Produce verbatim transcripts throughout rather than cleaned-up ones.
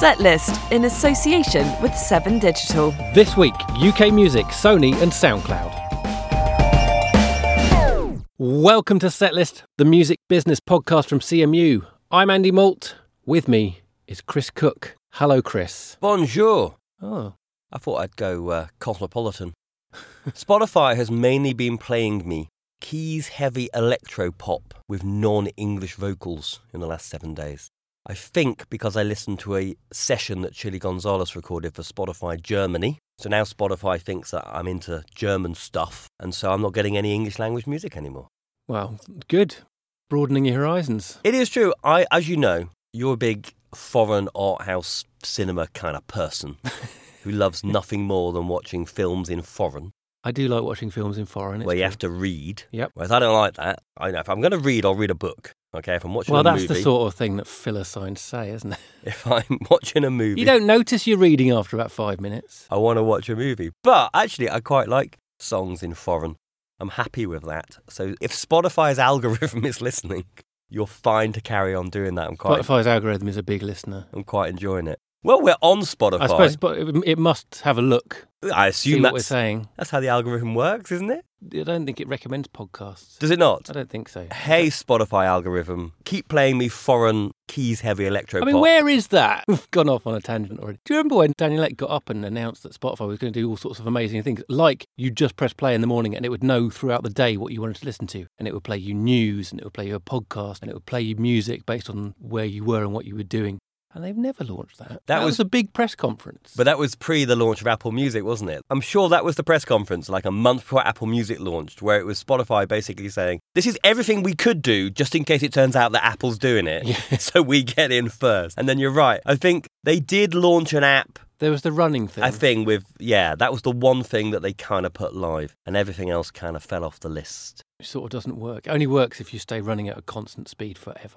Setlist in association with Seven Digital. This week, U K Music, Sony and SoundCloud. Welcome to Setlist, the music business podcast from C M U. I'm Andy Malt. With me is Chris Cook. Hello, Chris. Bonjour. Oh. I thought I'd go uh, cosmopolitan. Spotify has mainly been playing me keys-heavy electro-pop with non-English vocals in the last seven days. I think because I listened to a session that Chili Gonzalez recorded for Spotify Germany. So now Spotify thinks that I'm into German stuff, and so I'm not getting any English language music anymore. Well, good. Broadening your horizons. It is true. I, as you know, you're a big foreign art house cinema kind of person who loves nothing more than watching films in foreign. I do like watching films in foreign. Where you true. have to read. Yep. Whereas I don't like that. I know if I'm going to read, I'll read a book. Okay, if I'm watching well, a that's movie... the sort of thing that filler signs say, isn't it? If I'm watching a movie... You don't notice you're reading after about five minutes. I want to watch a movie. But actually, I quite like songs in foreign. I'm happy with that. So if Spotify's algorithm is listening, you're fine to carry on doing that. I'm quite... Spotify's algorithm is a big listener. I'm quite enjoying it. Well, we're on Spotify. I suppose it must have a look. I assume see that's what we're saying. That's how the algorithm works, isn't it? I don't think it recommends podcasts. Does it not? I don't think so. Hey, Spotify algorithm, keep playing me foreign keys-heavy electro-pop. I mean, where is that? We've gone off on a tangent already. Do you remember when Daniel Ek got up and announced that Spotify was going to do all sorts of amazing things? Like, you just press play in the morning and it would know throughout the day what you wanted to listen to. And it would play you news, and it would play you a podcast, and it would play you music based on where you were and what you were doing. And they've never launched that. That, that was, was a big press conference. But that was pre the launch of Apple Music, wasn't it? I'm sure that was the press conference, like a month before Apple Music launched, where it was Spotify basically saying, this is everything we could do just in case it turns out that Apple's doing it. Yeah. So we get in first. And then you're right. I think they did launch an app. There was the running thing. A thing with, yeah, that was the one thing that they kind of put live. And everything else kind of fell off the list. It sort of doesn't work. It only works if you stay running at a constant speed forever.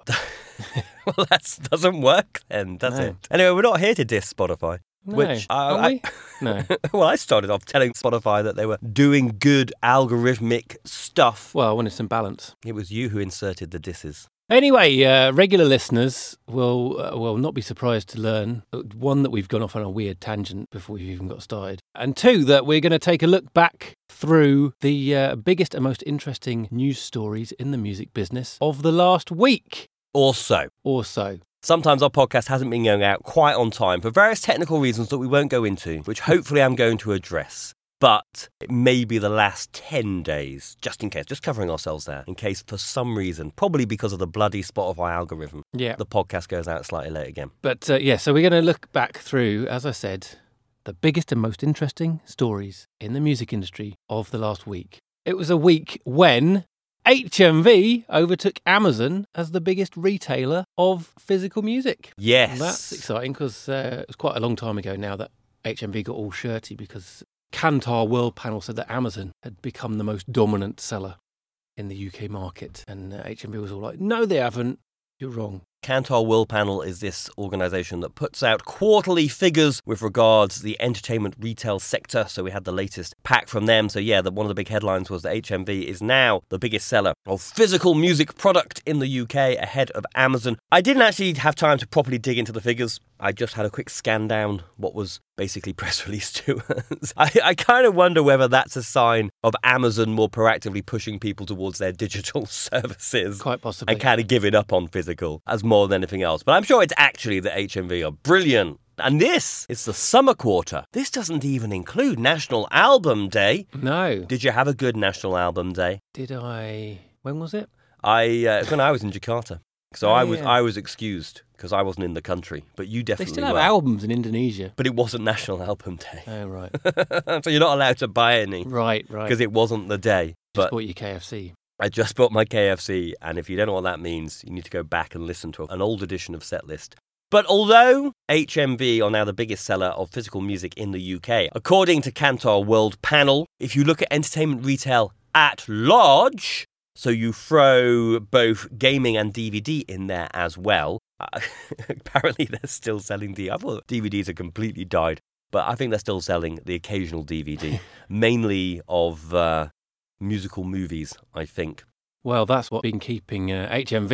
Well, that doesn't work then, does no. it? Anyway, we're not here to diss Spotify. No. Which, uh, Are we? I, no. Well, I started off telling Spotify that they were doing good algorithmic stuff. Well, I wanted some balance. It was you who inserted the disses. Anyway, uh, regular listeners will uh, will not be surprised to learn, one, that we've gone off on a weird tangent before we've even got started, and two, that we're going to take a look back through the uh, biggest and most interesting news stories in the music business of the last week. Or so. Or so. Sometimes our podcast hasn't been going out quite on time for various technical reasons that we won't go into, which hopefully I'm going to address. But it may be the last ten days, just in case, just covering ourselves there, in case for some reason, probably because of the bloody Spotify algorithm, yeah, the podcast goes out slightly late again. But uh, yeah, so we're going to look back through, as I said, the biggest and most interesting stories in the music industry of the last week. It was a week when H M V overtook Amazon as the biggest retailer of physical music. Yes. And that's exciting because uh, it was quite a long time ago now that H M V got all shirty because Kantar World Panel said that Amazon had become the most dominant seller in the U K market. And uh, H M V was all like, no, they haven't. You're wrong. Kantar World Panel is this organisation that puts out quarterly figures with regards to the entertainment retail sector. So we had the latest pack from them. So yeah, the, one of the big headlines was that H M V is now the biggest seller of physical music product in the U K, ahead of Amazon. I didn't actually have time to properly dig into the figures. I just had a quick scan down what was basically press released to us. I, I kind of wonder whether that's a sign of Amazon more proactively pushing people towards their digital services. Quite possibly. And kind of giving up on physical as more than anything else. But I'm sure it's actually that H M V are brilliant. And this is the summer quarter. This doesn't even include National Album Day. No. Did you have a good National Album Day? Did I? When was it? I uh, when I was in Jakarta. So oh, I was yeah. I was excused because I wasn't in the country, but you definitely They still have were. albums in Indonesia. But it wasn't National Album Day. Oh, right. So you're not allowed to buy any. Right, right. Because it wasn't the day. Just but bought your K F C. I just bought my K F C, and if you don't know what that means, you need to go back and listen to an old edition of Setlist. But although H M V are now the biggest seller of physical music in the U K, according to Kantar World Panel, if you look at entertainment retail at large, so you throw both gaming and D V D in there as well. Uh, apparently they're still selling D V D. I thought D V Ds had completely died, but I think they're still selling the occasional D V D, mainly of uh, musical movies, I think. Well, that's what's been keeping uh, H M V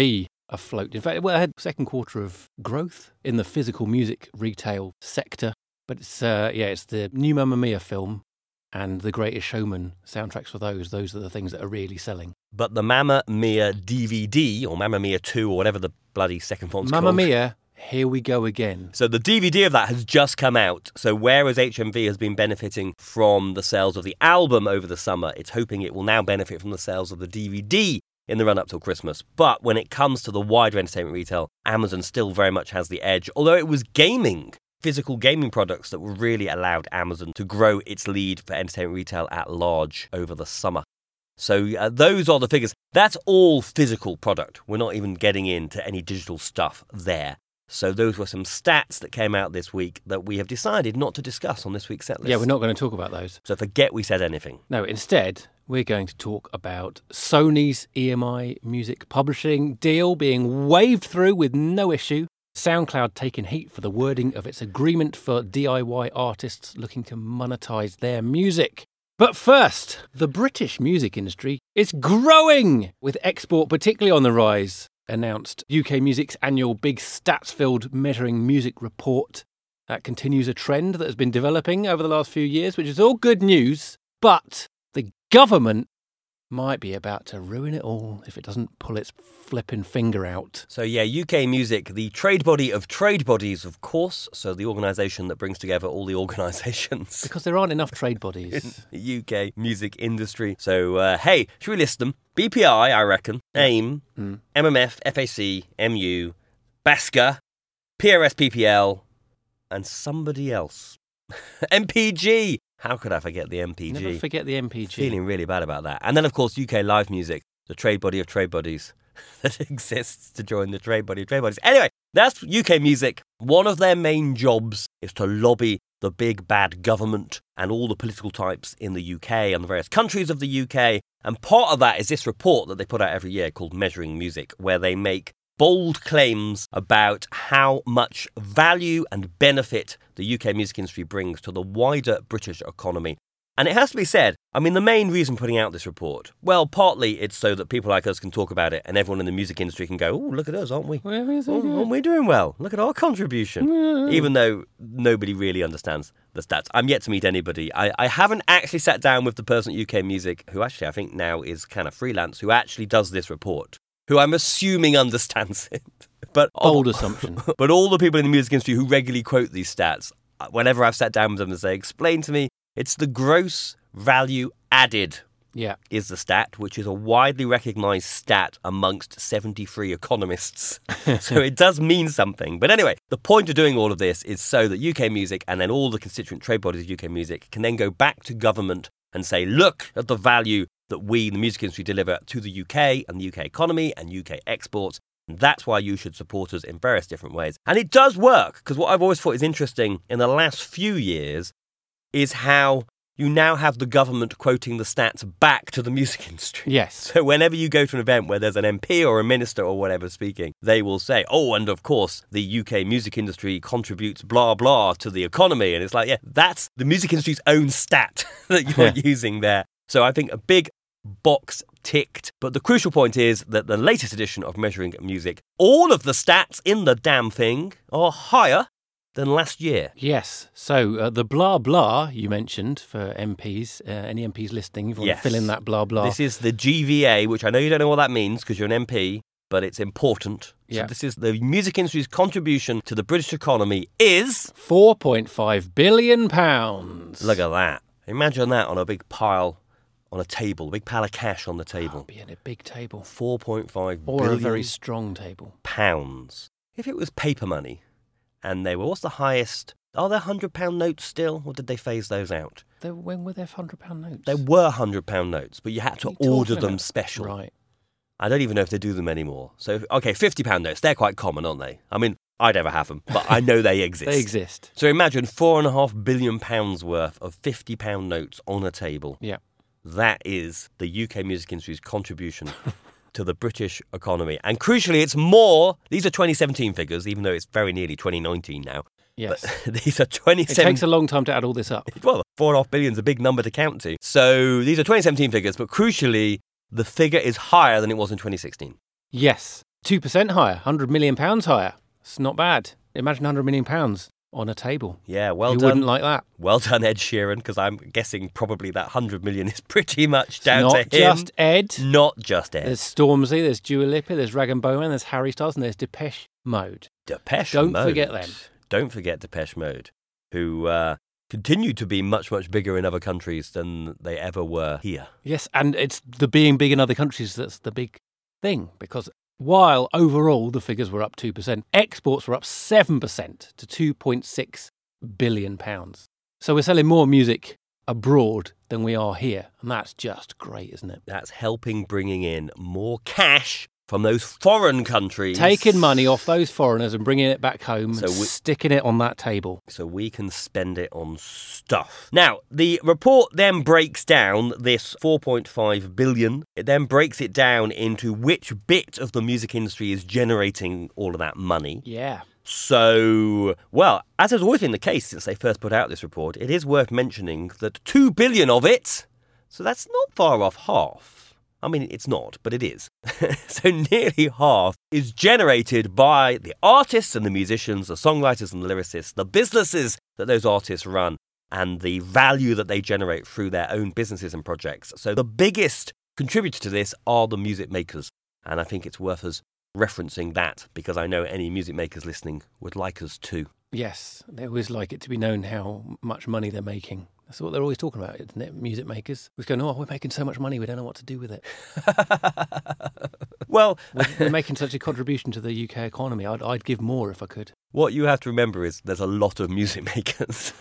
afloat. In fact, well, it had second quarter of growth in the physical music retail sector. But it's, uh, yeah, it's the new Mamma Mia film and The Greatest Showman soundtracks for those. Those are the things that are really selling. But the Mamma Mia D V D, or Mamma Mia two, or whatever the bloody second one's Mamma called. Mia, here we go again. So the D V D of that has just come out. So whereas H M V has been benefiting from the sales of the album over the summer, it's hoping it will now benefit from the sales of the D V D in the run-up till Christmas. But when it comes to the wider entertainment retail, Amazon still very much has the edge, although it was gaming, physical gaming products that really allowed Amazon to grow its lead for entertainment retail at large over the summer. So uh, those are the figures. That's all physical product. We're not even getting into any digital stuff there. So those were some stats that came out this week that we have decided not to discuss on this week's set list. Yeah, we're not going to talk about those. So forget we said anything. No, instead, we're going to talk about Sony's E M I music publishing deal being waved through with no issue, SoundCloud taking heat for the wording of its agreement for D I Y artists looking to monetize their music. But first, the British music industry is growing, with export particularly on the rise, announced U K Music's annual big stats-filled measuring music report. That continues a trend that has been developing over the last few years, which is all good news, but the government might be about to ruin it all if it doesn't pull its flipping finger out. So yeah, U K Music, the trade body of trade bodies, of course, so the organisation that brings together all the organisations. Because there aren't enough trade bodies. In the U K music industry. So, uh, hey, should we list them? B P I, I reckon, AIM, mm. M M F, F A C, M U, BASCA, P R S P P L, and somebody else. M P G! How could I forget the M P G? Never forget the M P G. Feeling really bad about that. And then, of course, U K Live Music, the trade body of trade bodies that exists to join the trade body of trade bodies. Anyway, that's U K Music. One of their main jobs is to lobby the big bad government and all the political types in the U K and the various countries of the U K. And part of that is this report that they put out every year called Measuring Music, where they make bold claims about how much value and benefit the U K music industry brings to the wider British economy. And it has to be said, I mean, the main reason putting out this report, well, partly it's so that people like us can talk about it and everyone in the music industry can go, oh, look at us, aren't we? Where is it? Oh, aren't we doing well? Look at our contribution. Yeah. Even though nobody really understands the stats. I'm yet to meet anybody. I, I haven't actually sat down with the person at U K Music, who actually I think now is kind of freelance, who actually does this report, who I'm assuming understands it. But Bold assumption. But all the people in the music industry who regularly quote these stats, whenever I've sat down with them and say, explain to me, it's the gross value added yeah. is the stat, which is a widely recognised stat amongst seventy-three economists. So it does mean something. But anyway, the point of doing all of this is so that U K Music and then all the constituent trade bodies of U K Music can then go back to government and say, look at the value that we, the music industry, deliver to the U K and the U K economy and U K exports. And that's why you should support us in various different ways. And it does work, because what I've always thought is interesting in the last few years is how you now have the government quoting the stats back to the music industry. Yes. So whenever you go to an event where there's an M P or a minister or whatever speaking, they will say, oh, and of course, the U K music industry contributes blah, blah to the economy. And it's like, yeah, that's the music industry's own stat that you're using there. So I think a big box ticked. But the crucial point is that the latest edition of Measuring Music, all of the stats in the damn thing are higher than last year. Yes. So uh, the blah blah you mentioned for M Ps, uh, any M Ps listening, if you want yes. to fill in that blah blah. This is the G V A, which I know you don't know what that means because you're an M P, but it's important. Yeah. So this is the music industry's contribution to the British economy is four point five billion pounds. Look at that. Imagine that on a big pile on a table, a big pile of cash on the table. That'd be in a big table. four point five or billion a very strong table. Pounds. If it was paper money, and they were, what's the highest? Are there one hundred pound notes still, or did they phase those out? There, when were there one hundred pound notes? There were one hundred pound notes, but you had to order them about? special. Right. I don't even know if they do them anymore. So, okay, fifty pound notes, they're quite common, aren't they? I mean, I'd never have them, but I know they exist. They exist. So imagine four and a half billion pounds worth of fifty pound notes on a table. Yeah. That is the U K music industry's contribution to the British economy. And crucially, it's more, these are twenty seventeen figures, even though it's very nearly twenty nineteen now. Yes. But these are twenty seventeen. It takes a long time to add all this up. Well, four and a half billion is a big number to count to. So these are twenty seventeen figures, but crucially, the figure is higher than it was in twenty sixteen. Yes. two percent higher, one hundred million pounds higher. It's not bad. Imagine one hundred million pounds on a table. Yeah, well Who done. wouldn't like that? Well done, Ed Sheeran, because I'm guessing probably that one hundred million is pretty much It's down not to him. just Ed. Not just Ed. There's Stormzy, there's Dua Lipa, there's Rag and Bone Man, there's Harry Styles, and there's Depeche Mode. Depeche Don't Mode. forget them. Don't forget Depeche Mode, who uh, continue to be much, much bigger in other countries than they ever were here. Yes, and it's the being big in other countries that's the big thing, because while overall the figures were up two percent, exports were up seven percent to two point six billion pounds. So we're selling more music abroad than we are here, and that's just great, isn't it? That's helping bringing in more cash from those foreign countries. Taking money off those foreigners and bringing it back home So and we- sticking it on that table. So we can spend it on stuff. Now, the report then breaks down this four point five billion. It then breaks it down into which bit of the music industry is generating all of that money. Yeah. So, well, as has always been the case since they first put out this report, it is worth mentioning that two billion of it, so that's not far off half. I mean, it's not, but it is. So nearly half is generated by the artists and the musicians, the songwriters and the lyricists, the businesses that those artists run, and the value that they generate through their own businesses and projects. So the biggest contributor to this are the music makers. And I think it's worth us referencing that, because I know any music makers listening would like us to. Yes, they always like it to be known how much money they're making. That's what they're always talking about, isn't it? Music makers. We're going, oh, we're making so much money, we don't know what to do with it. Well, we're, we're making such a contribution to the U K economy. I'd, I'd give more if I could. What you have to remember is there's a lot of music makers.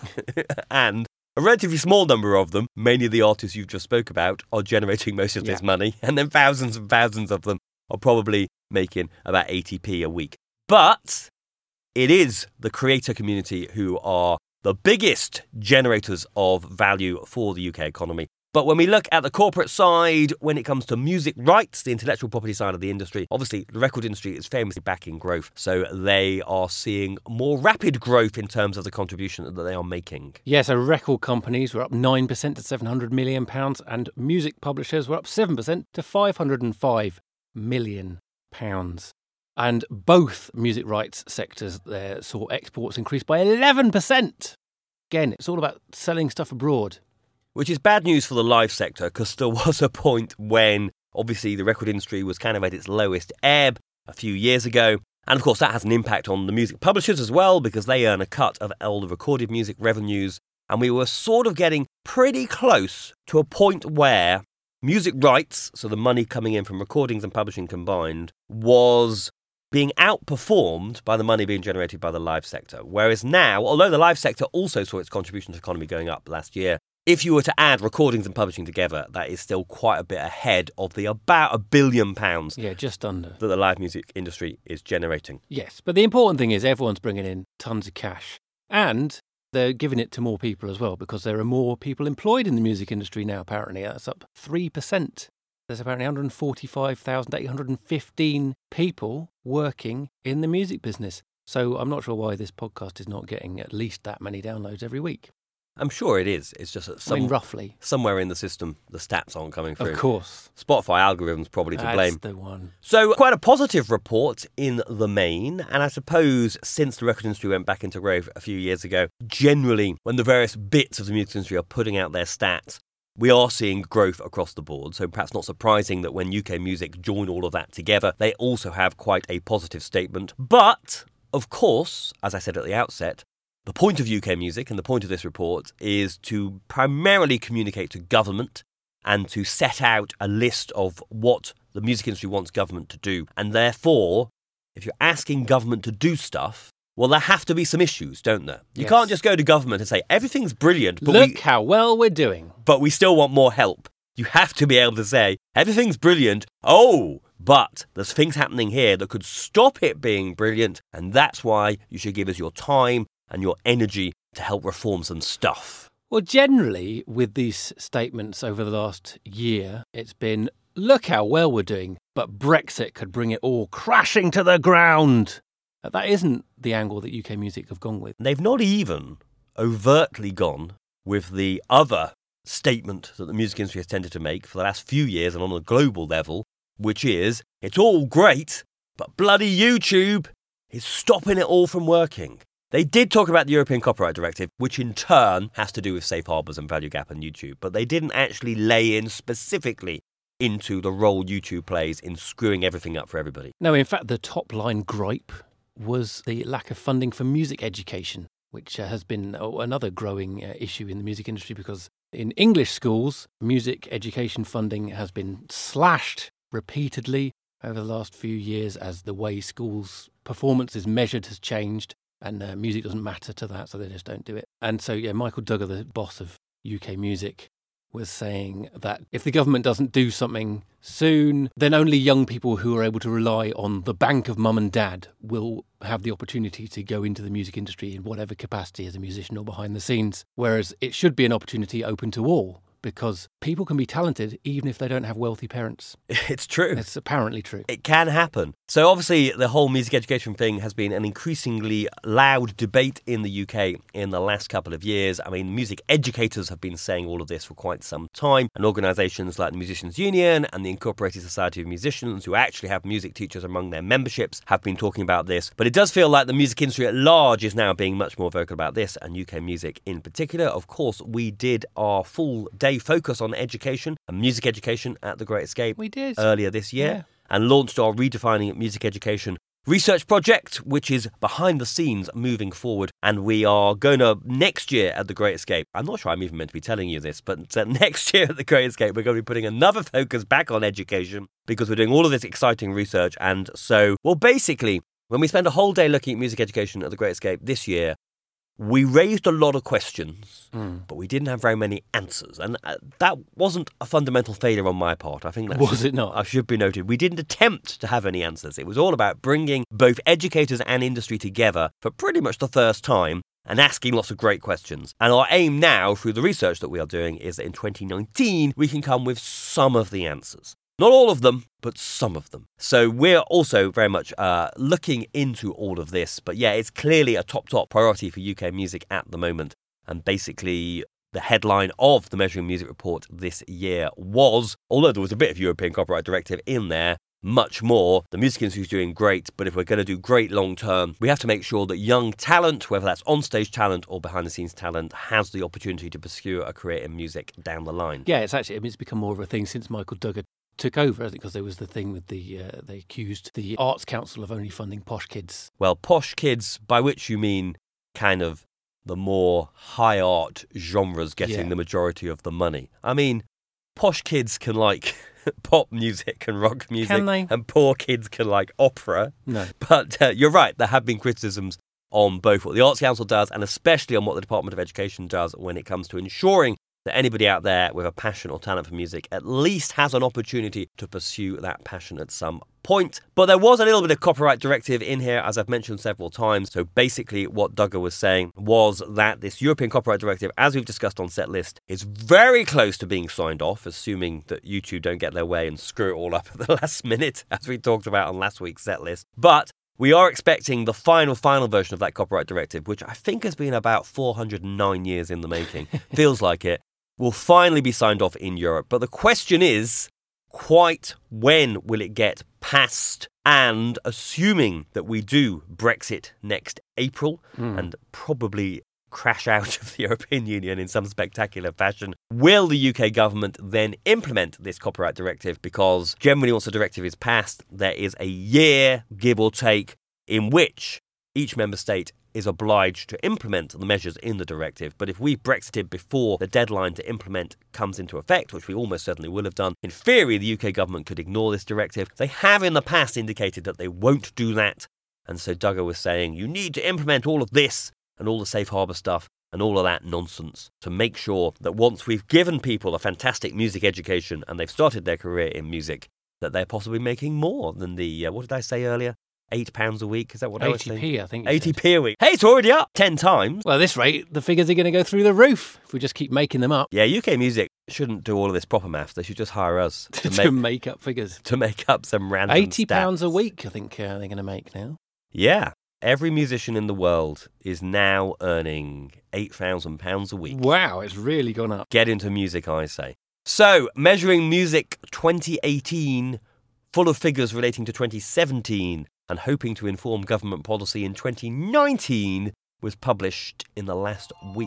And a relatively small number of them, mainly the artists you've just spoke about, are generating most of this Yeah. money. And then thousands and thousands of them are probably making about eighty p a week. But it is the creator community who are the biggest generators of value for the U K economy. But when we look at the corporate side, when it comes to music rights, the intellectual property side of the industry, obviously the record industry is famously back in growth. So they are seeing more rapid growth in terms of the contribution that they are making. Yeah, so record companies were up nine percent to seven hundred million pounds, and music publishers were up seven percent to five hundred five million pounds. And both music rights sectors there saw exports increase by eleven percent. Again, it's all about selling stuff abroad. Which is bad news for the live sector, because there was a point when, obviously, the record industry was kind of at its lowest ebb a few years ago. And, of course, that has an impact on the music publishers as well, because they earn a cut of all the recorded music revenues. And we were sort of getting pretty close to a point where music rights, so the money coming in from recordings and publishing combined, was being outperformed by the money being generated by the live sector. Whereas now, although the live sector also saw its contribution to the economy going up last year, if you were to add recordings and publishing together, that is still quite a bit ahead of the about a billion pounds Yeah, just under. that the live music industry is generating. Yes, but the important thing is everyone's bringing in tons of cash. And they're giving it to more people as well, because there are more people employed in the music industry now, apparently. That's up three percent. There's apparently one hundred forty-five thousand eight hundred fifteen people working in the music business. So I'm not sure why this podcast is not getting at least that many downloads every week. I'm sure it is. It's just that some, I mean, roughly. somewhere in the system, the stats aren't coming through. Of course. Spotify algorithms probably to That's blame. the one. So quite a positive report in the main, and I suppose since the record industry went back into growth a few years ago, generally when the various bits of the music industry are putting out their stats, we are seeing growth across the board. So perhaps not surprising that when U K Music join all of that together, they also have quite a positive statement. But, of course, as I said at the outset, the point of U K Music and the point of this report is to primarily communicate to government and to set out a list of what the music industry wants government to do. And therefore, if you're asking government to do stuff, well, there have to be some issues, don't there? You Yes. can't just go to government and say, everything's brilliant, but, Look we, how well we're doing. but we still want more help. You have to be able to say, everything's brilliant, oh, but there's things happening here that could stop it being brilliant, and that's why you should give us your time and your energy to help reform some stuff. Well, generally, with these statements over the last year, it's been, look how well we're doing, but Brexit could bring it all crashing to the ground. That isn't the angle that U K Music have gone with. They've not even overtly gone with the other statement that the music industry has tended to make for the last few years and on a global level, which is, it's all great, But bloody YouTube is stopping it all from working. They did talk about the European Copyright Directive, which in turn has to do with safe harbours and value gap on YouTube, but they didn't actually lay in specifically into the role YouTube plays in screwing everything up for everybody. No, in fact, the top line gripe was the lack of funding for music education, which uh, has been oh, another growing uh, issue in the music industry, because in English schools, music education funding has been slashed repeatedly over the last few years as the way schools' performance is measured has changed. And uh, music doesn't matter to that, so they just don't do it. And so, yeah, Michael Duggar, the boss of U K Music, was saying that if the government doesn't do something soon, then only young people who are able to rely on the bank of mum and dad will have the opportunity to go into the music industry in whatever capacity as a musician or behind the scenes. Whereas it should be an opportunity open to all, because people can be talented even if they don't have wealthy parents. It's true. It's apparently true. It can happen. So obviously the whole music education thing has been an increasingly loud debate in the U K in the last couple of years. I mean, music educators have been saying all of this for quite some time, and organisations like the Musicians' Union and the Incorporated Society of Musicians, who actually have music teachers among their memberships, have been talking about this. But it does feel like the music industry at large is now being much more vocal about this, and U K music in particular. Of course, we did our full day focus on education and music education at The Great Escape We did. earlier this year, Yeah. and launched our Redefining Music Education research project, which is behind the scenes moving forward. And we are going to, next year at The Great Escape, I'm not sure I'm even meant to be telling you this, but uh, next year at The Great Escape, we're going to be putting another focus back on education, because we're doing all of this exciting research. And so, well, basically, when we spend a whole day looking at music education at The Great Escape this year, we raised a lot of questions, mm. but we didn't have very many answers. And uh, that wasn't a fundamental failure on my part. I think that Was should, it not? I should be noted. We didn't attempt to have any answers. It was all about bringing both educators and industry together for pretty much the first time and asking lots of great questions. And our aim now, through the research that we are doing, is that in twenty nineteen, we can come with some of the answers. Not all of them, but some of them. So we're also very much uh, looking into all of this. But yeah, it's clearly a top, top priority for U K music at the moment. And basically, the headline of the Measuring Music Report this year was, although there was a bit of European Copyright Directive in there, much more, the music industry is doing great, but if we're going to do great long term, we have to make sure that young talent, whether that's on-stage talent or behind-the-scenes talent, has the opportunity to pursue a career in music down the line. Yeah, it's actually, I mean, it's become more of a thing since Michael Duggar took over, I think, because there was the thing with the, uh, they accused the Arts Council of only funding posh kids. Well, posh kids, by which you mean kind of the more high art genres getting Yeah. the majority of the money. I mean, posh kids can like pop music and rock music, Can they? and poor kids can like opera. No. But uh, you're right, there have been criticisms on both what the Arts Council does and especially on what the Department of Education does when it comes to ensuring that anybody out there with a passion or talent for music at least has an opportunity to pursue that passion at some point. But there was a little bit of copyright directive in here, as I've mentioned several times. So basically what Duggar was saying was that this European Copyright Directive, as we've discussed on Setlist, is very close to being signed off, assuming that YouTube don't get their way and screw it all up at the last minute, as we talked about on last week's Setlist. But we are expecting the final, final version of that copyright directive, which I think has been about four hundred nine years in the making. Feels like it. Will finally be signed off in Europe. But the question is, quite when will it get passed? And assuming that we do Brexit next April mm. and probably crash out of the European Union in some spectacular fashion, will the U K government then implement this copyright directive? Because generally once a directive is passed, there is a year, give or take, in which each member state is obliged to implement the measures in the directive. But if we've Brexited before the deadline to implement comes into effect, which we almost certainly will have done, in theory, the U K government could ignore this directive. They have in the past indicated that they won't do that. And so Duggar was saying, you need to implement all of this and all the safe harbour stuff and all of that nonsense to make sure that once we've given people a fantastic music education and they've started their career in music, that they're possibly making more than the, uh, what did I say earlier? Eight pounds a week, is that what I was saying? eighty p, I think. eighty p a week. Hey, it's already up ten times. Well, at this rate, the figures are going to go through the roof if we just keep making them up. Yeah, U K music shouldn't do all of this proper maths. They should just hire us to, to make, make up figures. To make up some random eighty pounds stats. a week, I think uh, they're going to make now. Yeah. Every musician in the world is now earning eight thousand pounds a week. Wow, it's really gone up. Get into music, I say. So, Measuring Music twenty eighteen, full of figures relating to twenty seventeen. and hoping to inform government policy in twenty nineteen was published in the last week.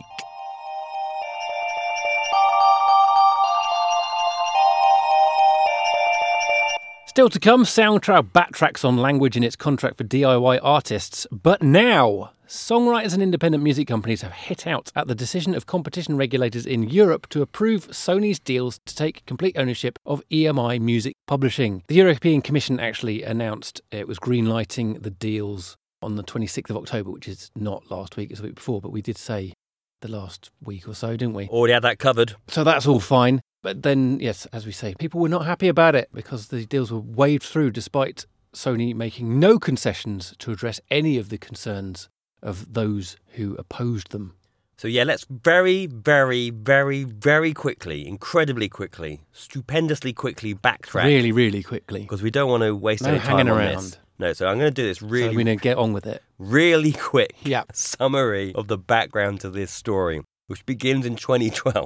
Still to come, Soundcloud backtracks on language in its contract for D I Y artists. But now, songwriters and independent music companies have hit out at the decision of competition regulators in Europe to approve Sony's deals to take complete ownership of E M I Music Publishing. The European Commission actually announced it was greenlighting the deals on the twenty-sixth of October, which is not last week, it's the week before, but we did say the last week or so, didn't we? Already had that covered. So that's all fine. But then, yes, as we say, people were not happy about it because the deals were waved through despite Sony making no concessions to address any of the concerns of those who opposed them. So yeah, let's very, very, very, very quickly, incredibly quickly, stupendously quickly backtrack. Really, really quickly. Because we don't want to waste no any time hanging on around. this. No, so I'm going to do this really, so we're going to get on with it. really quick Yeah. summary of the background to this story, which begins in twenty twelve.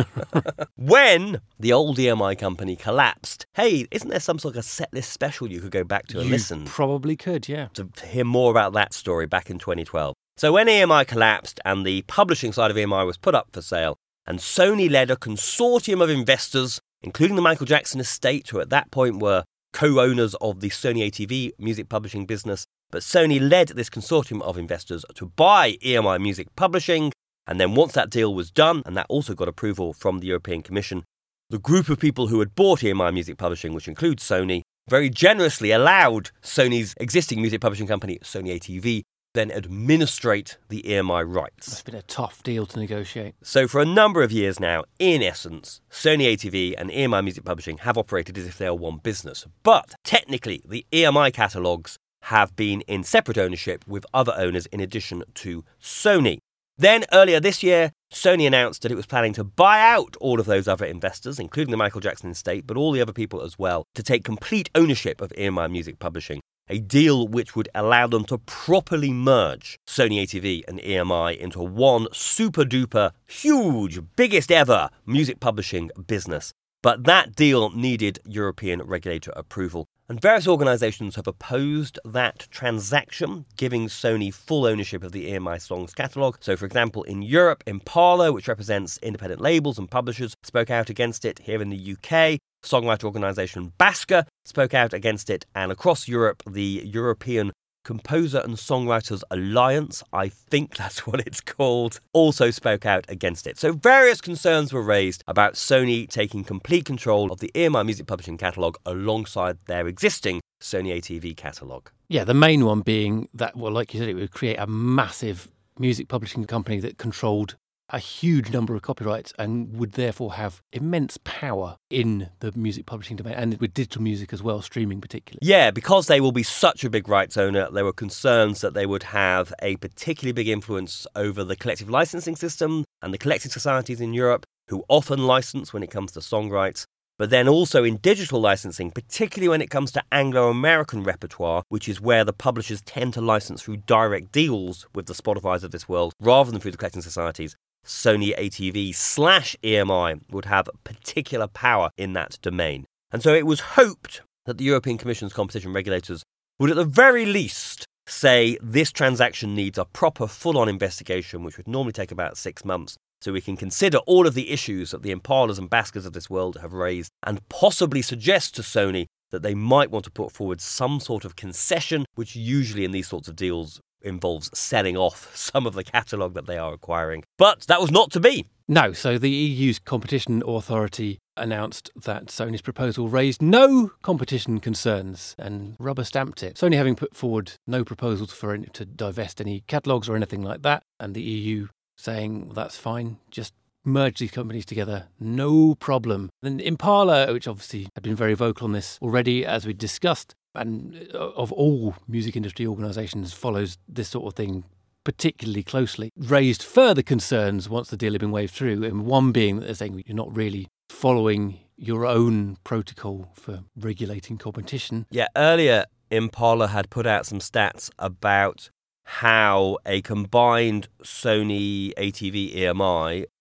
When the old E M I company collapsed, hey, isn't there some sort of a setlist special you could go back to and You listen? probably could, yeah. To hear more about that story back in twenty twelve. So when E M I collapsed and the publishing side of E M I was put up for sale, and Sony led a consortium of investors, including the Michael Jackson estate, who at that point were co-owners of the Sony A T V music publishing business, but Sony led this consortium of investors to buy E M I Music Publishing. And then once that deal was done, and that also got approval from the European Commission, the group of people who had bought E M I Music Publishing, which includes Sony, very generously allowed Sony's existing music publishing company, Sony A T V, then administrate the E M I rights. It's been a tough deal to negotiate. So for a number of years now, in essence, Sony A T V and E M I Music Publishing have operated as if they are one business. But technically, the E M I catalogues have been in separate ownership with other owners in addition to Sony. Then, earlier this year, Sony announced that it was planning to buy out all of those other investors, including the Michael Jackson estate, but all the other people as well, to take complete ownership of E M I Music Publishing, a deal which would allow them to properly merge Sony A T V and E M I into one super-duper, huge, biggest ever music publishing business. But that deal needed European regulator approval. And various organisations have opposed that transaction, giving Sony full ownership of the E M I songs catalogue. So, for example, in Europe, Impala, which represents independent labels and publishers, spoke out against it. Here in the U K, songwriter organisation BASCA spoke out against it. And across Europe, the European Composer and Songwriters Alliance, I think that's what it's called, also spoke out against it. So various concerns were raised about Sony taking complete control of the E M I Music Publishing catalogue alongside their existing Sony A T V catalogue. Yeah, the main one being that, well, like you said, it would create a massive music publishing company that controlled a huge number of copyrights and would therefore have immense power in the music publishing domain and with digital music as well, streaming particularly. Yeah, because they will be such a big rights owner, there were concerns that they would have a particularly big influence over the collective licensing system and the collecting societies in Europe, who often license when it comes to song rights. But then also in digital licensing, particularly when it comes to Anglo-American repertoire, which is where the publishers tend to license through direct deals with the Spotifys of this world, rather than through the collecting societies, Sony A T V slash E M I would have particular power in that domain. And so it was hoped that the European Commission's competition regulators would at the very least say this transaction needs a proper full-on investigation, which would normally take about six months, so we can consider all of the issues that the Impalas and BASCAs of this world have raised and possibly suggest to Sony that they might want to put forward some sort of concession, which usually in these sorts of deals involves selling off some of the catalogue that they are acquiring. But that was not to be. No, so the E U's competition authority announced that Sony's proposal raised no competition concerns and rubber stamped it. Sony having put forward no proposals for it to divest any catalogues or anything like that, and the E U saying, well, that's fine, just merge these companies together, no problem. Then Impala, which obviously had been very vocal on this already, as we discussed, and of all music industry organisations follows this sort of thing particularly closely, raised further concerns once the deal had been waved through, and one being that they're saying you're not really following your own protocol for regulating competition. Yeah, earlier Impala had put out some stats about how a combined Sony A T V E M I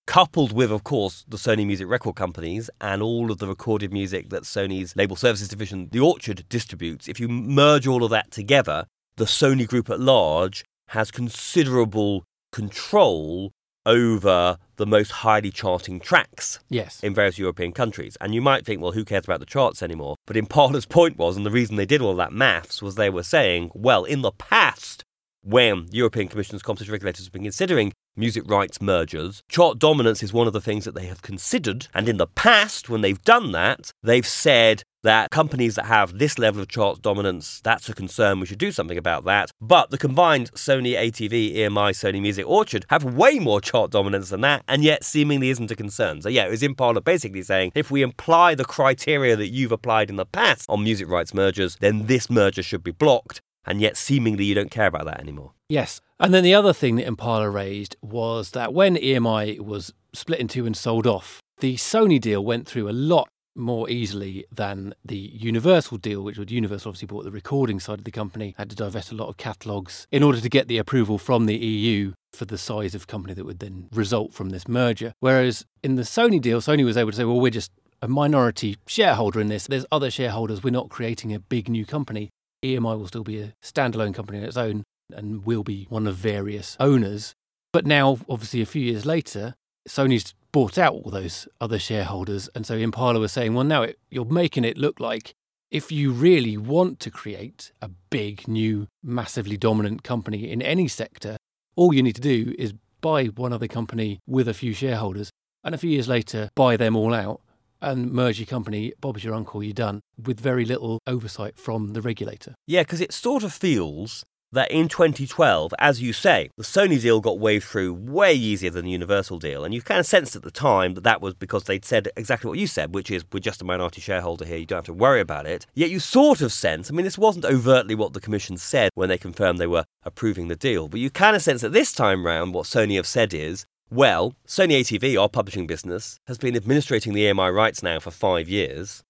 coupled with, of course, the Sony Music record companies and all of the recorded music that Sony's label services division, The Orchard, distributes, if you merge all of that together, the Sony group at large has considerable control over the most highly charting tracks yes. in various European countries. And you might think, well, who cares about the charts anymore? But Impala's point was, and the reason they did all that maths, was they were saying, well, in the past, when European Commission's competition regulators have been considering music rights mergers, chart dominance is one of the things that they have considered. And in the past, when they've done that, they've said that companies that have this level of chart dominance, that's a concern, we should do something about that. But the combined Sony A T V, E M I, Sony Music, Orchard have way more chart dominance than that, and yet seemingly isn't a concern. So yeah, it was Impala basically saying, if we apply the criteria that you've applied in the past on music rights mergers, then this merger should be blocked. And yet, seemingly, you don't care about that anymore. Yes. And then the other thing that Impala raised was that when E M I was split in two and sold off, the Sony deal went through a lot more easily than the Universal deal, which would Universal obviously bought the recording side of the company, had to divest a lot of catalogues in order to get the approval from the E U for the size of company that would then result from this merger. Whereas in the Sony deal, Sony was able to say, well, we're just a minority shareholder in this. There's other shareholders. We're not creating a big new company. E M I will still be a standalone company on its own and will be one of various owners. But now, obviously, a few years later, Sony's bought out all those other shareholders. And so Impala was saying, well, now it, you're making it look like if you really want to create a big, new, massively dominant company in any sector, all you need to do is buy one other company with a few shareholders and a few years later buy them all out and merge your company, Bob's your uncle, you're done, with very little oversight from the regulator. Yeah, because it sort of feels that in twenty twelve, as you say, the Sony deal got waved through way easier than the Universal deal. And you kind of sensed at the time that that was because they'd said exactly what you said, which is, we're just a minority shareholder here, you don't have to worry about it. Yet you sort of sense, I mean, this wasn't overtly what the Commission said when they confirmed they were approving the deal, but you kind of sense that this time round what Sony have said is, well, Sony A T V, our publishing business, has been administrating the E M I rights now for five years.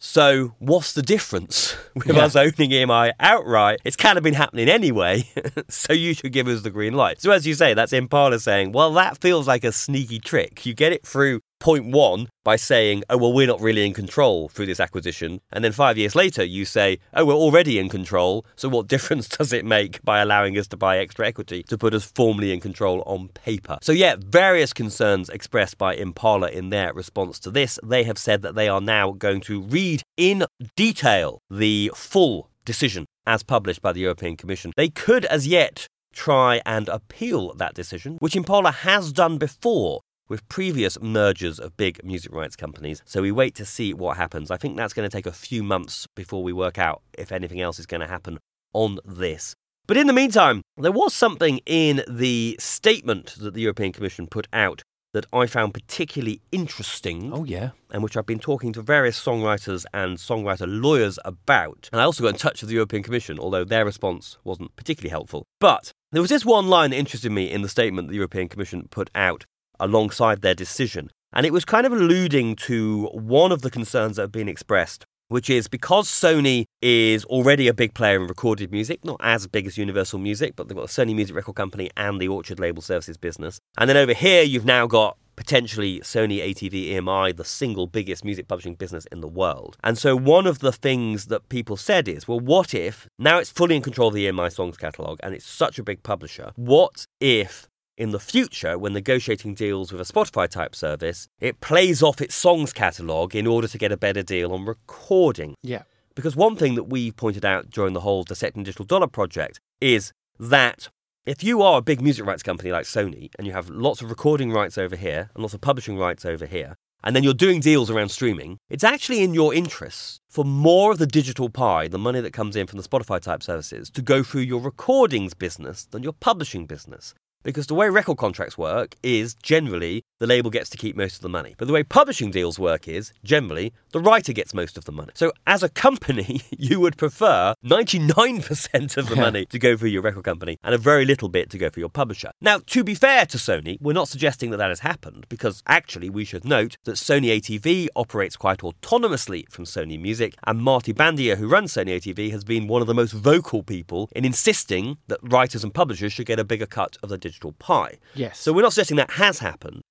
So what's the difference with yeah. us owning E M I outright? It's kind of been happening anyway, so you should give us the green light. So as you say, that's Impala saying, well, that feels like a sneaky trick. You get it through point one by saying, oh, well, we're not really in control through this acquisition. And then five years later, you say, oh, we're already in control. So what difference does it make by allowing us to buy extra equity to put us formally in control on paper? So yeah, various concerns expressed by Impala in their response to this. They have said that they are now going to read in detail the full decision as published by the European Commission. They could as yet try and appeal that decision, which Impala has done before with previous mergers of big music rights companies. So we wait to see what happens. I think that's going to take a few months before we work out if anything else is going to happen on this. But in the meantime, there was something in the statement that the European Commission put out that I found particularly interesting. Oh, yeah. And which I've been talking to various songwriters and songwriter lawyers about. And I also got in touch with the European Commission, although their response wasn't particularly helpful. But there was this one line that interested me in the statement the European Commission put out alongside their decision. And it was kind of alluding to one of the concerns that have been expressed, which is because Sony is already a big player in recorded music, not as big as Universal Music, but they've got a Sony Music record company and the Orchard Label Services business. And then over here, you've now got potentially Sony A T V E M I, the single biggest music publishing business in the world. And so one of the things that people said is, well, what if, now it's fully in control of the E M I songs catalogue and it's such a big publisher, what if in the future, when negotiating deals with a Spotify-type service, it plays off its songs catalogue in order to get a better deal on recording? Yeah. Because one thing that we pointed out during the whole Dissecting Digital Dollar project is that if you are a big music rights company like Sony, and you have lots of recording rights over here, and lots of publishing rights over here, and then you're doing deals around streaming, it's actually in your interests for more of the digital pie, the money that comes in from the Spotify-type services, to go through your recordings business than your publishing business. Because the way record contracts work is, generally, the label gets to keep most of the money. But the way publishing deals work is, generally, the writer gets most of the money. So as a company, you would prefer ninety-nine percent of the money to go for your record company and a very little bit to go for your publisher. Now, to be fair to Sony, we're not suggesting that that has happened, because actually we should note that Sony A T V operates quite autonomously from Sony Music, and Marty Bandier, who runs Sony A T V, has been one of the most vocal people in insisting that writers and publishers should get a bigger cut of the digital pie. Yes. So we're not suggesting that has happened.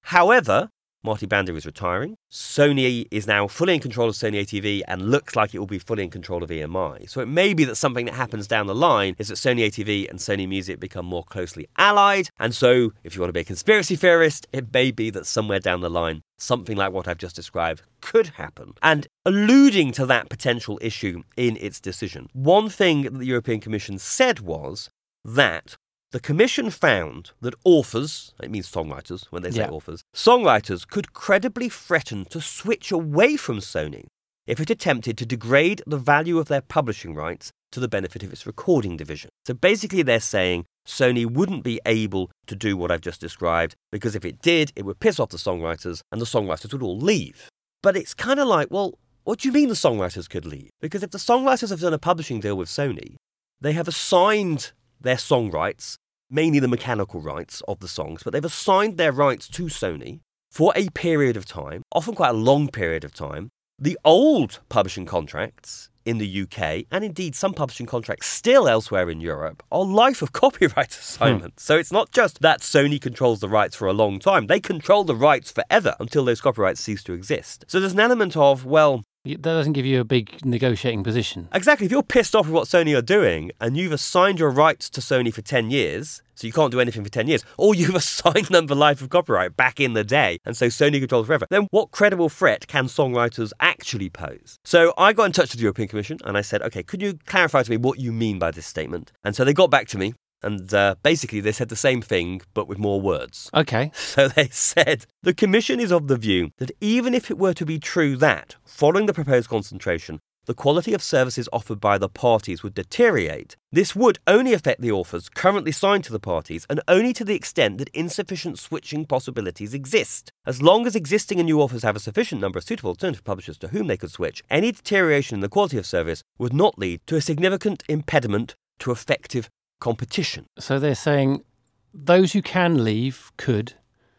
However, Marty Banda is retiring. Sony is now fully in control of Sony A T V and looks like it will be fully in control of E M I. So it may be that something that happens down the line is that Sony A T V and Sony Music become more closely allied. And so, if you want to be a conspiracy theorist, it may be that somewhere down the line, something like what I've just described could happen. And alluding to that potential issue in its decision, one thing that the European Commission said was that the Commission found that authors, it means songwriters when they say yeah. authors, songwriters could credibly threaten to switch away from Sony if it attempted to degrade the value of their publishing rights to the benefit of its recording division. So basically they're saying Sony wouldn't be able to do what I've just described because if it did, it would piss off the songwriters and the songwriters would all leave. But it's kind of like, well, what do you mean the songwriters could leave? Because if the songwriters have done a publishing deal with Sony, they have assigned their song rights, mainly the mechanical rights of the songs, but they've assigned their rights to Sony for a period of time, often quite a long period of time. The old publishing contracts in the U K, and indeed some publishing contracts still elsewhere in Europe, are life of copyright assignments. Hmm. So it's not just that Sony controls the rights for a long time. They control the rights forever until those copyrights cease to exist. So there's an element of, well, that doesn't give you a big negotiating position. Exactly. If you're pissed off with what Sony are doing and you've assigned your rights to Sony for ten years, so you can't do anything for ten years, or you've assigned them the life of copyright back in the day, and so Sony controls forever, then what credible threat can songwriters actually pose? So I got in touch with the European Commission and I said, okay, could you clarify to me what you mean by this statement? And so they got back to me. And uh, basically they said the same thing, but with more words. Okay. So they said, the Commission is of the view that even if it were to be true that, following the proposed concentration, the quality of services offered by the parties would deteriorate, this would only affect the authors currently signed to the parties and only to the extent that insufficient switching possibilities exist. As long as existing and new authors have a sufficient number of suitable alternative publishers to whom they could switch, any deterioration in the quality of service would not lead to a significant impediment to effective competition. So they're saying those who can leave could,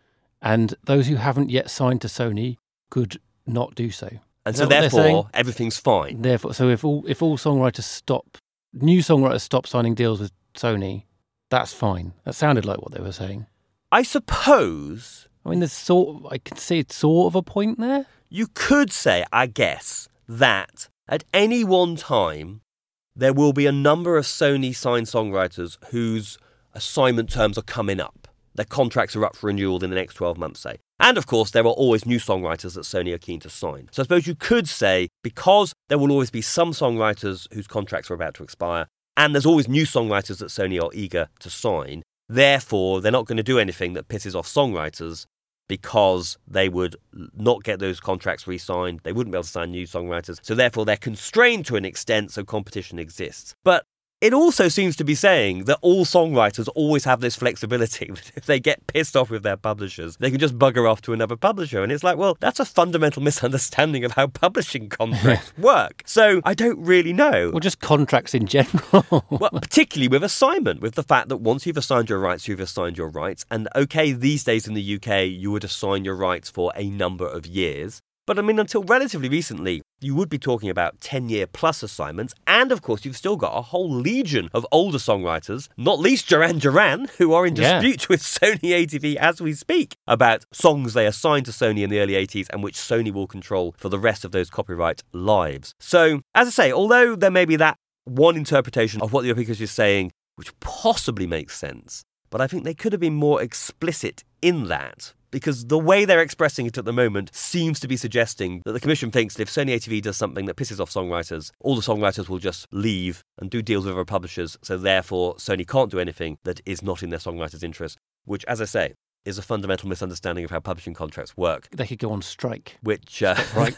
and those who haven't yet signed to Sony could not do so. And so therefore, everything's fine. Therefore, so if all if all songwriters stop, new songwriters stop signing deals with Sony, that's fine. That sounded like what they were saying. I suppose. I mean, there's sort of, I can see it's sort of a point there. You could say, I guess, that at any one time, there will be a number of Sony signed songwriters whose assignment terms are coming up. Their contracts are up for renewal in the next twelve months, say. And of course, there are always new songwriters that Sony are keen to sign. So I suppose you could say, because there will always be some songwriters whose contracts are about to expire, and there's always new songwriters that Sony are eager to sign, therefore, they're not going to do anything that pisses off songwriters because they would not get those contracts re-signed. They wouldn't be able to sign new songwriters. So therefore, they're constrained to an extent, so competition exists. But it also seems to be saying that all songwriters always have this flexibility. If they get pissed off with their publishers, they can just bugger off to another publisher. And it's like, well, that's a fundamental misunderstanding of how publishing contracts work. So I don't really know. Well, just contracts in general. Well, particularly with assignment, with the fact that once you've assigned your rights, you've assigned your rights. And okay, these days in the U K, you would assign your rights for a number of years. But I mean, until relatively recently, you would be talking about ten-year plus assignments. And of course, you've still got a whole legion of older songwriters, not least Duran Duran, who are in dispute yeah. with Sony A T V as we speak about songs they assigned to Sony in the early eighties and which Sony will control for the rest of those copyright lives. So, as I say, although there may be that one interpretation of what the European Commission is saying, which possibly makes sense, but I think they could have been more explicit in that. Because the way they're expressing it at the moment seems to be suggesting that the Commission thinks that if Sony A T V does something that pisses off songwriters, all the songwriters will just leave and do deals with other publishers, so therefore Sony can't do anything that is not in their songwriters' interest, which, as I say, is a fundamental misunderstanding of how publishing contracts work. They could go on strike. Which, uh, right.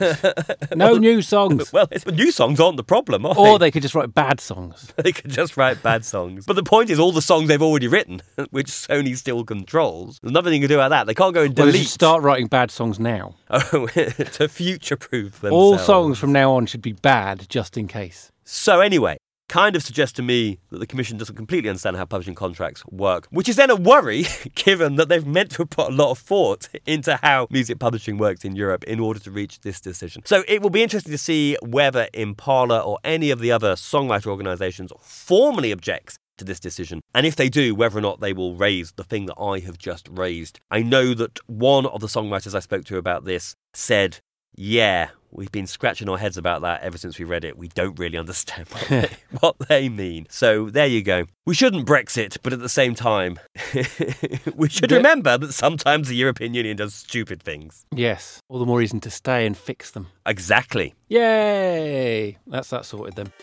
No new songs. Well, it's, but new songs aren't the problem, are Or they? they could just write bad songs. They could just write bad songs. But the point is, all the songs they've already written, which Sony still controls, there's nothing you can do about that. They can't go and delete. Well, they should start writing bad songs now. Oh, to future-proof themselves. All songs from now on should be bad, just in case. So anyway, kind of suggests to me that the Commission doesn't completely understand how publishing contracts work, which is then a worry, given that they've meant to have put a lot of thought into how music publishing works in Europe in order to reach this decision. So it will be interesting to see whether Impala or any of the other songwriter organisations formally objects to this decision, and if they do, whether or not they will raise the thing that I have just raised. I know that one of the songwriters I spoke to about this said, yeah, we've been scratching our heads about that ever since we read it. We don't really understand what they, what they mean. So there you go. We shouldn't Brexit, but at the same time, we should The- remember that sometimes the European Union does stupid things. Yes, all the more reason to stay and fix them. Exactly. Yay! That's that sorted then.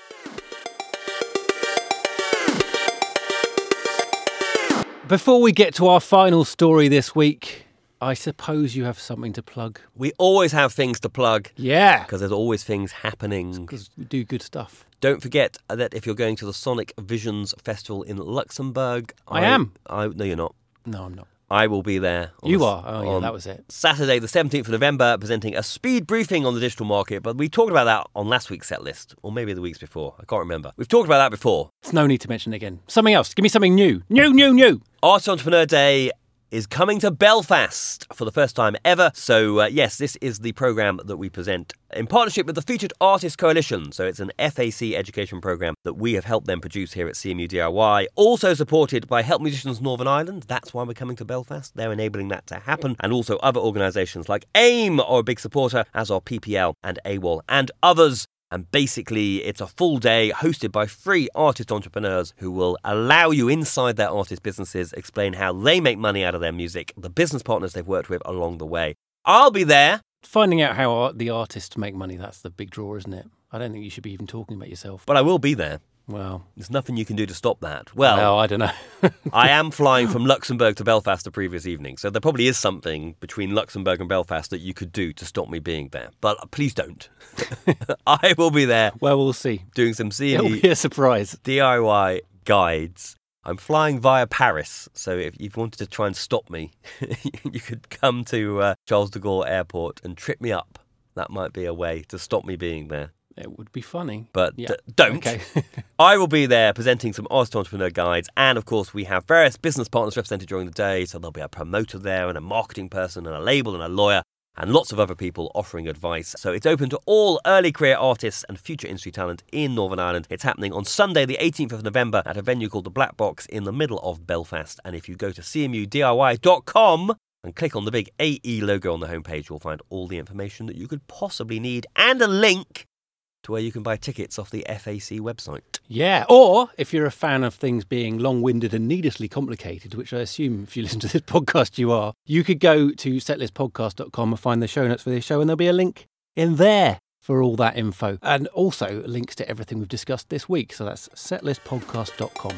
Before we get to our final story this week, I suppose you have something to plug. We always have things to plug Yeah, because there's always things happening. because we do good stuff. Don't forget that if you're going to the Sonic Visions Festival in Luxembourg... I am. I, no, you're not. No, I'm not. I will be there. on You the- are. Oh, yeah, on that was it. Saturday, the seventeenth of November, presenting a speed briefing on the digital market. But we talked about that on last week's set list, or maybe the weeks before. I can't remember. We've talked about that before. There's no need to mention it again. Something else. Give me something new. New, new, new. Art Entrepreneur Day is coming to Belfast for the first time ever. So, uh, yes, this is the programme that we present in partnership with the Featured Artists Coalition. So it's an F A C education programme that we have helped them produce here at C M U D I Y. Also supported by Help Musicians Northern Ireland. That's why we're coming to Belfast. They're enabling that to happen. And also other organisations like AIM are a big supporter, as are P P L and AWOL and others. And basically, it's a full day hosted by three artist entrepreneurs who will allow you inside their artist businesses, explain how they make money out of their music, the business partners they've worked with along the way. I'll be there. Finding out how art- the artists make money, that's the big draw, isn't it? I don't think you should be even talking about yourself. But I will be there. Well, There's nothing you can do to stop that. Well, well I don't know. I am flying from Luxembourg to Belfast the previous evening, so there probably is something between Luxembourg and Belfast that you could do to stop me being there. But please don't. I will be there Well, we'll see. doing some C M It'll U be a surprise. D I Y guides. I'm flying via Paris, so if you wanted to try and stop me, you could come to uh, Charles de Gaulle Airport and trip me up. That might be a way to stop me being there. It would be funny. But Yeah. d- don't. Okay. I will be there presenting some Artist Entrepreneur guides, and of course we have various business partners represented during the day, so there'll be a promoter there and a marketing person and a label and a lawyer and lots of other people offering advice. So it's open to all early career artists and future industry talent in Northern Ireland. It's happening on Sunday the eighteenth of November at a venue called the Black Box in the middle of Belfast. And if you go to c m u d i y dot com and click on the big A E logo on the homepage, you'll find all the information that you could possibly need and a link to where you can buy tickets off the F A C website. Yeah, or if you're a fan of things being long-winded and needlessly complicated, which I assume if you listen to this podcast you are, you could go to setlist podcast dot com and find the show notes for this show, and there'll be a link in there for all that info. And also links to everything we've discussed this week, so that's setlist podcast dot com.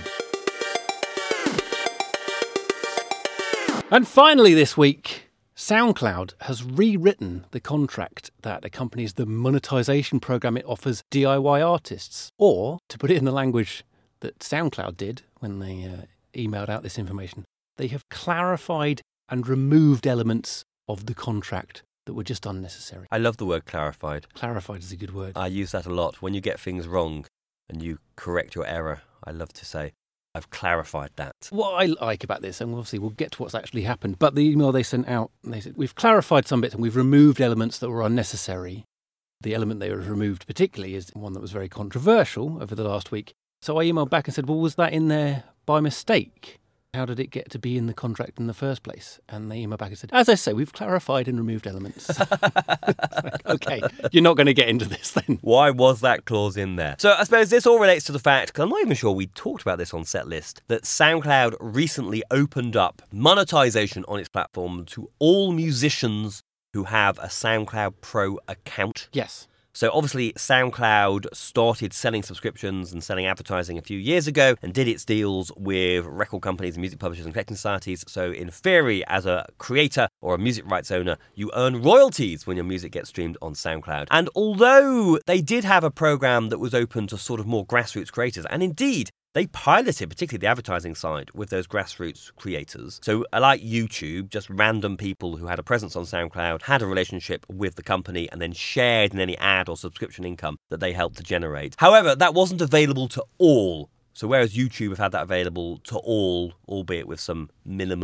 And finally this week, SoundCloud has rewritten the contract that accompanies the monetization program it offers D I Y artists. Or, to put it in the language that SoundCloud did when they uh, emailed out this information, they have clarified and removed elements of the contract that were just unnecessary. I love the word clarified. Clarified is a good word. I use that a lot. When you get things wrong and you correct your error, I love to say, I've clarified that. What I like about this, and obviously we'll get to what's actually happened, but the email they sent out, they said, we've clarified some bits and we've removed elements that were unnecessary. The element they removed particularly is one that was very controversial over the last week. So I emailed back and said, well, was that in there by mistake? How did it get to be in the contract in the first place? And they emailed back and said, as I say, we've clarified and removed elements. Like, okay, you're not going to get into this then. Why was that clause in there? So I suppose this all relates to the fact, because I'm not even sure we talked about this on Setlist, that SoundCloud recently opened up monetization on its platform to all musicians who have a SoundCloud Pro account. Yes. So obviously SoundCloud started selling subscriptions and selling advertising a few years ago and did its deals with record companies and music publishers and collecting societies. So in theory, as a creator or a music rights owner, you earn royalties when your music gets streamed on SoundCloud. And although they did have a program that was open to sort of more grassroots creators, and indeed they piloted, particularly the advertising side, with those grassroots creators. So, like YouTube, just random people who had a presence on SoundCloud had a relationship with the company and then shared in any ad or subscription income that they helped to generate. However, that wasn't available to all. So whereas YouTube have had that available to all, albeit with some minimum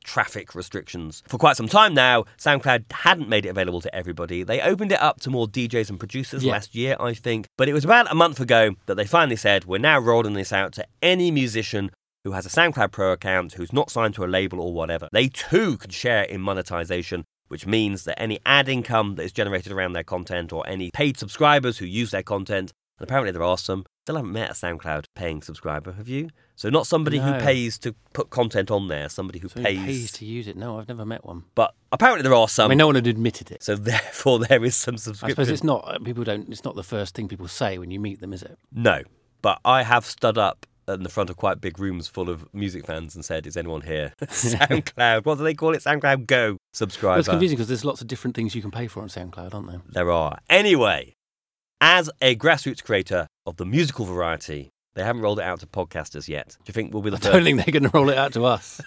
traffic restrictions. For quite some time now, SoundCloud hadn't made it available to everybody. They opened it up to more D Js and producers Yeah. last year, I think. But it was about a month ago that they finally said, we're now rolling this out to any musician who has a SoundCloud Pro account, who's not signed to a label or whatever. They too can share in monetization, which means that any ad income that is generated around their content or any paid subscribers who use their content, and apparently there are some, still haven't met a SoundCloud paying subscriber, have you? So not somebody No. who pays to put content on there, somebody who So pays... he pays to use it. No, I've never met one. But apparently there are I some. mean, no one had admitted it. So therefore there is some I subscription. suppose it's not, uh, people don't, it's not the first thing people say when you meet them, is it? No, but I have stood up in the front of quite big rooms full of music fans and said, is anyone here? SoundCloud, what do they call it? SoundCloud Go subscriber. Well, it's confusing because there's lots of different things you can pay for on SoundCloud, aren't there? There are. Anyway, as a grassroots creator of the musical variety, they haven't rolled it out to podcasters yet. Do you think we'll be the I first? don't think they're going to roll it out to us.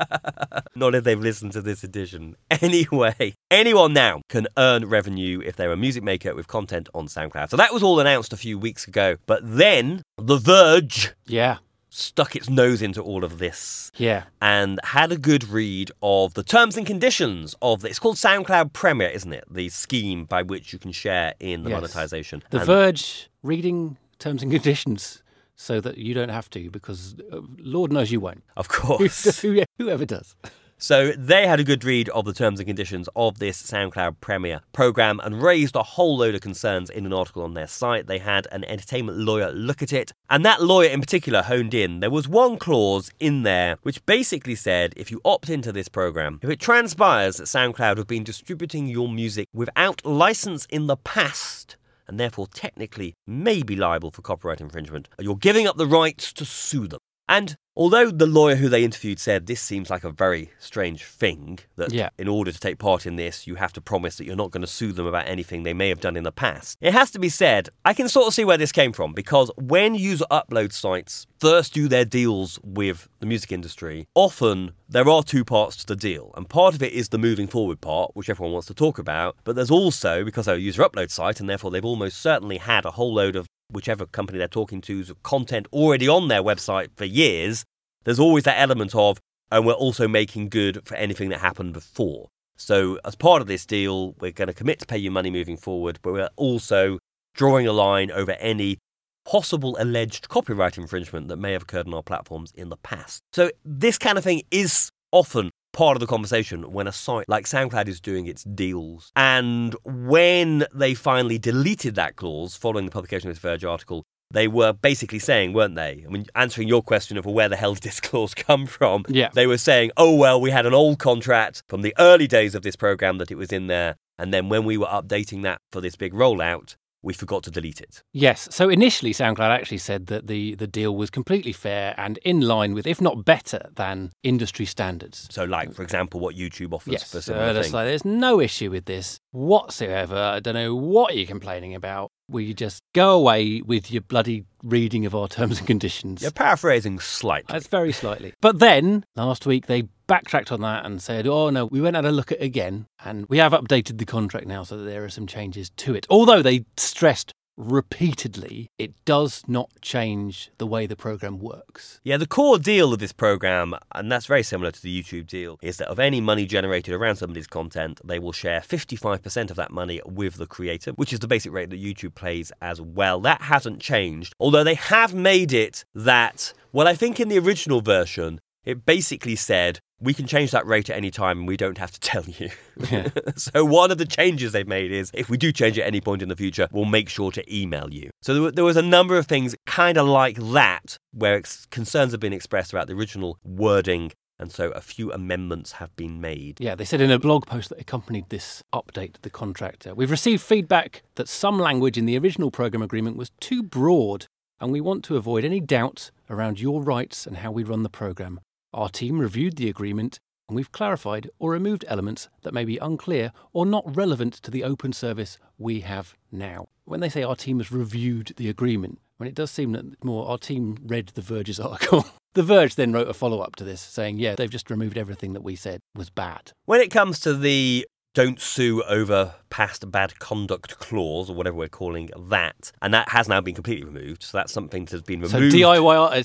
Not if they've listened to this edition. Anyway, anyone now can earn revenue if they're a music maker with content on SoundCloud. So that was all announced a few weeks ago. But then The Verge Yeah, stuck its nose into all of this yeah. and had a good read of the terms and conditions of the, it's called SoundCloud Premier, isn't it? The scheme by which you can share in the Yes. monetization. The And- Verge reading terms and conditions so that you don't have to, because uh, Lord knows you won't. Of course. Who- Whoever does. So they had a good read of the terms and conditions of this SoundCloud Premier program and raised a whole load of concerns in an article on their site. They had an entertainment lawyer look at it, and that lawyer in particular honed in. There was one clause in there which basically said if you opt into this program, if it transpires that SoundCloud have been distributing your music without license in the past, and therefore technically may be liable for copyright infringement, you're giving up the rights to sue them. And although the lawyer who they interviewed said this seems like a very strange thing, that Yeah. in order to take part in this, you have to promise that you're not going to sue them about anything they may have done in the past, it has to be said, I can sort of see where this came from, because when user upload sites first do their deals with the music industry, often there are two parts to the deal. And part of it is the moving forward part, which everyone wants to talk about. But there's also, because they're a user upload site, and therefore they've almost certainly had a whole load of whichever company they're talking to's content already on their website for years, there's always that element of, and we're also making good for anything that happened before. So as part of this deal, we're going to commit to pay you money moving forward, but we're also drawing a line over any possible alleged copyright infringement that may have occurred on our platforms in the past. So this kind of thing is often part of the conversation when a site like SoundCloud is doing its deals. And when they finally deleted that clause following the publication of this Verge article, they were basically saying, weren't they? I mean, answering your question of where the hell did this clause come from, Yeah. they were saying, oh, well, we had an old contract from the early days of this program that it was in there. And then when we were updating that for this big rollout, we forgot to delete it. Yes. So initially, SoundCloud actually said that the, the deal was completely fair and in line with, if not better than, industry standards. So like, for example, what YouTube offers Yes. for So similar that's things. like, there's no issue with this whatsoever. I don't know what you're complaining about. Will you just go away with your bloody reading of our terms and conditions? You're paraphrasing slightly. That's very slightly. But then, last week, they backtracked on that and said, oh, no, we went and had a look at it again, and we have updated the contract now so that there are some changes to it. Although they stressed repeatedly, it does not change the way the program works. Yeah, the core deal of this program, and that's very similar to the YouTube deal, is that of any money generated around somebody's content, they will share fifty-five percent of that money with the creator, which is the basic rate that YouTube pays as well. That hasn't changed, although they have made it that, well, I think in the original version, it basically said, we can change that rate at any time and we don't have to tell you. Yeah. So one of the changes they've made is, if we do change at any point in the future, we'll make sure to email you. So there, were, there was a number of things kind of like that, where ex- concerns have been expressed about the original wording, and so a few amendments have been made. Yeah, they said in a blog post that accompanied this update to the contract, uh, we've received feedback that some language in the original program agreement was too broad, and we want to avoid any doubt around your rights and how we run the program. Our team reviewed the agreement, and we've clarified or removed elements that may be unclear or not relevant to the open service we have now. When they say our team has reviewed the agreement, I mean, it does seem that more our team read The Verge's article. The Verge then wrote a follow-up to this, saying, yeah, they've just removed everything that we said was bad. When it comes to the don't sue over past bad conduct clause, or whatever we're calling that, and that has now been completely removed, so that's something that's been removed. So D I Y artists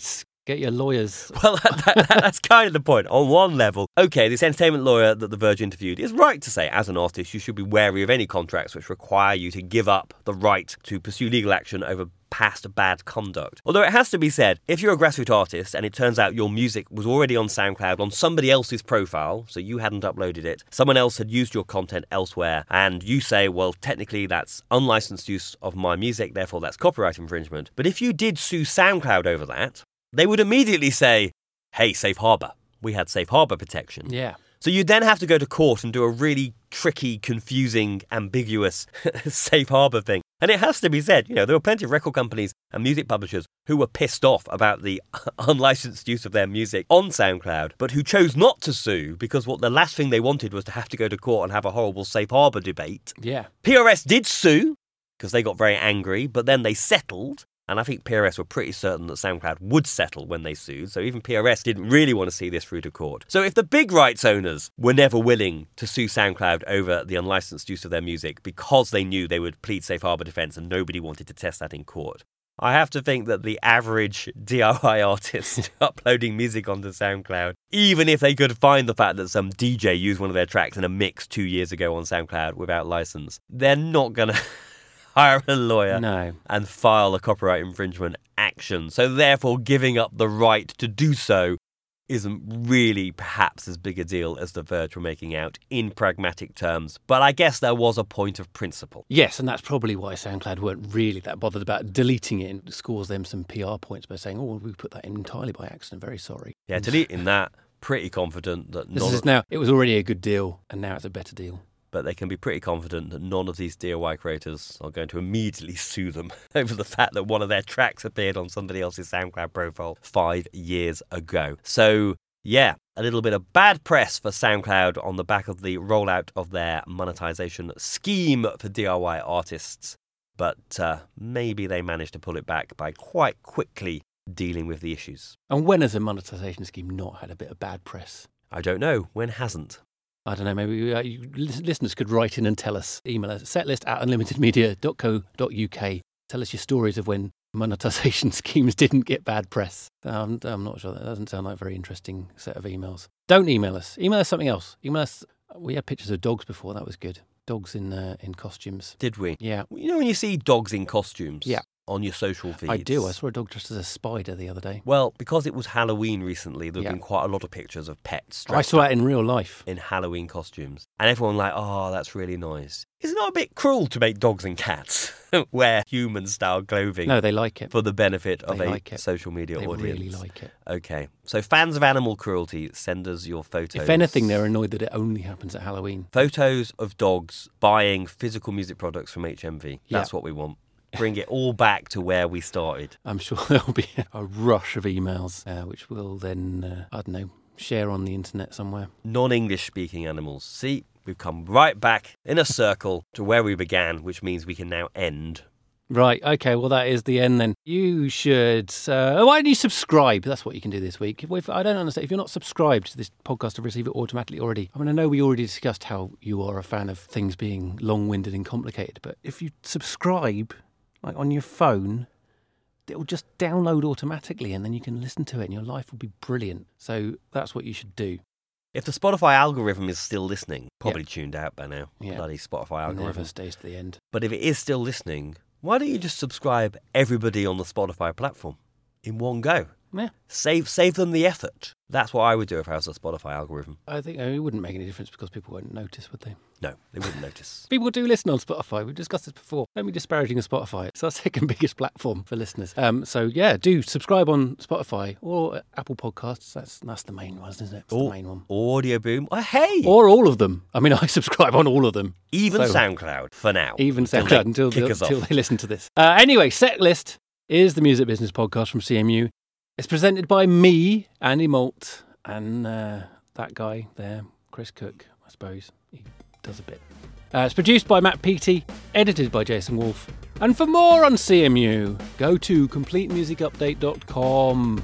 Get your lawyers. Well, that, that, that's kind of the point. On one level, okay, this entertainment lawyer that The Verge interviewed is right to say, as an artist, you should be wary of any contracts which require you to give up the right to pursue legal action over past bad conduct. Although it has to be said, if you're a grassroots artist and it turns out your music was already on SoundCloud on somebody else's profile, so you hadn't uploaded it, someone else had used your content elsewhere, and you say, well, technically that's unlicensed use of my music, therefore that's copyright infringement. But if you did sue SoundCloud over that, they would immediately say, hey, safe harbour. We had safe harbour protection. Yeah. So you'd then have to go to court and do a really tricky, confusing, ambiguous safe harbour thing. And it has to be said, you know, there were plenty of record companies and music publishers who were pissed off about the unlicensed use of their music on SoundCloud, but who chose not to sue because what the last thing they wanted was to have to go to court and have a horrible safe harbour debate. Yeah. P R S did sue because they got very angry, but then they settled. And I think P R S were pretty certain that SoundCloud would settle when they sued, so even P R S didn't really want to see this through to court. So if the big rights owners were never willing to sue SoundCloud over the unlicensed use of their music because they knew they would plead safe harbour defence and nobody wanted to test that in court, I have to think that the average D I Y artist uploading music onto SoundCloud, even if they could find the fact that some D J used one of their tracks in a mix two years ago on SoundCloud without license, they're not going to hire a lawyer No. and file a copyright infringement action. So therefore, giving up the right to do so isn't really perhaps as big a deal as The Verge were making out in pragmatic terms. But I guess there was a point of principle. Yes, and that's probably why SoundCloud weren't really that bothered about deleting it. It scores them some P R points by saying, oh, we put that in entirely by accident. Very sorry. Yeah, deleting that, pretty confident that This none is of, now, it was already a good deal, and now it's a better deal. but they can be pretty confident that none of these D I Y creators are going to immediately sue them over the fact that one of their tracks appeared on somebody else's SoundCloud profile five years ago. So, yeah, a little bit of bad press for SoundCloud on the back of the rollout of their monetization scheme for D I Y artists. But uh, maybe they managed to pull it back by quite quickly dealing with the issues. And when has a monetization scheme not had a bit of bad press? I don't know. When hasn't? I don't know, maybe uh, you, listeners could write in and tell us. Email us, setlist at unlimited media dot co dot uk. Tell us your stories of when monetization schemes didn't get bad press. Um, I'm not sure. That doesn't sound like a very interesting set of emails. Don't email us. Email us something else. Email us. We had pictures of dogs before. That was good. Dogs in uh, in costumes. Did we? Yeah. You know when you see dogs in costumes? Yeah. On your social feeds? I do. I saw a dog dressed as a spider the other day. Well, because it was Halloween recently, there have Yeah. been quite a lot of pictures of pets I dressed saw up that in real life. in Halloween costumes. And everyone like, oh, that's really nice. Is it not a bit cruel to make dogs and cats wear human-style clothing No, they like it. for the benefit of They a like it. social media They audience? really like it. Okay. So fans of animal cruelty, send us your photos. If anything, they're annoyed that it only happens at Halloween. Photos of dogs buying physical music products from H M V. That's Yeah. what we want. Bring it all back to where we started. I'm sure there'll be a rush of emails, uh, which we'll then, uh, I don't know, share on the internet somewhere. Non-English speaking animals. See, we've come right back in a circle to where we began, which means we can now end. Right, okay, well, that is the end then. You should, uh, why don't you subscribe? That's what you can do this week. If, I don't understand, if you're not subscribed to this podcast to receive it automatically already, I mean, I know we already discussed how you are a fan of things being long-winded and complicated, but if you subscribe, like on your phone, it'll just download automatically and then you can listen to it and your life will be brilliant. So that's what you should do. If the Spotify algorithm is still listening, probably Yeah. tuned out by now. Yeah. Bloody Spotify algorithm. Never stays to the end. But if it is still listening, why don't you just subscribe everybody on the Spotify platform in one go? Yeah. Save save them the effort. That's what I would do if I was a Spotify algorithm. I think uh, it wouldn't make any difference because people won't notice, would they? No, they wouldn't notice. People do listen on Spotify. We've discussed this before. Don't be disparaging of Spotify. It's our second biggest platform for listeners. Um, so, yeah, do subscribe on Spotify or Apple Podcasts. That's that's the main one, isn't it? That's Or- the main one. Audio Boom. Oh, hey! Or all of them. I mean, I subscribe on all of them. even so- SoundCloud for now. Even Until SoundCloud they until, kick they, us until off. they listen to this. Uh, anyway, Setlist is the music business podcast from C M U. It's presented by me, Andy Malt, and uh, that guy there, Chris Cook, I suppose. He does a bit. Uh, it's produced by Matt Peaty, edited by Jason Wolfe. And for more on C M U, go to complete music update dot com.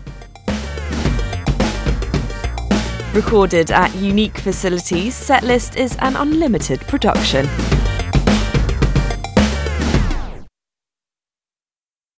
Recorded at unique facilities, Setlist is an unlimited production.